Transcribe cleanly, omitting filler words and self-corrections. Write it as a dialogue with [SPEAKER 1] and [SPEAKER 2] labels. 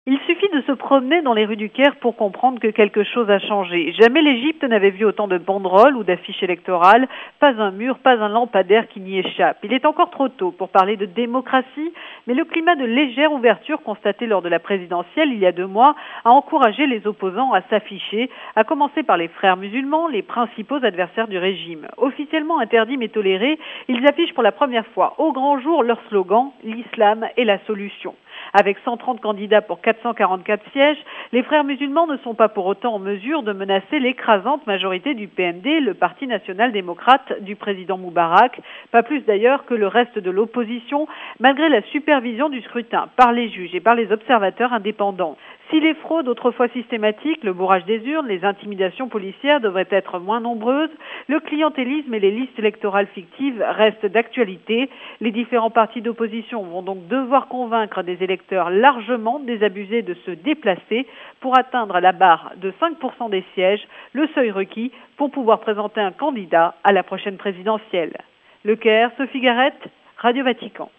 [SPEAKER 1] Il suffit de se promener dans les rues du Caire pour comprendre que quelque chose a changé. Jamais l'Égypte n'avait vu autant de banderoles ou d'affiches électorales, pas un mur, pas un lampadaire qui n'y échappe. Il est encore trop tôt pour parler de démocratie, mais le climat de légère ouverture constaté lors de la présidentielle il y a 2 mois a encouragé les opposants à s'afficher, à commencer par les frères musulmans, les principaux adversaires du régime. Officiellement interdits mais tolérés, ils affichent pour la première fois au grand jour leur slogan « L'islam est la solution ». Avec 130 candidats pour 444 sièges, les frères musulmans ne sont pas pour autant en mesure de menacer l'écrasante majorité du PND, le Parti national-démocrate du président Moubarak, pas plus d'ailleurs que le reste de l'opposition, malgré la supervision du scrutin par les juges et par les observateurs indépendants. Si les fraudes autrefois systématiques, le bourrage des urnes, les intimidations policières devraient être moins nombreuses, le clientélisme et les listes électorales fictives restent d'actualité. Les différents partis d'opposition vont donc devoir convaincre des électeurs largement désabusés de se déplacer pour atteindre la barre de 5% des sièges, le seuil requis pour pouvoir présenter un candidat à la prochaine présidentielle. Le Caire, Sophie Garrett, Radio Vatican.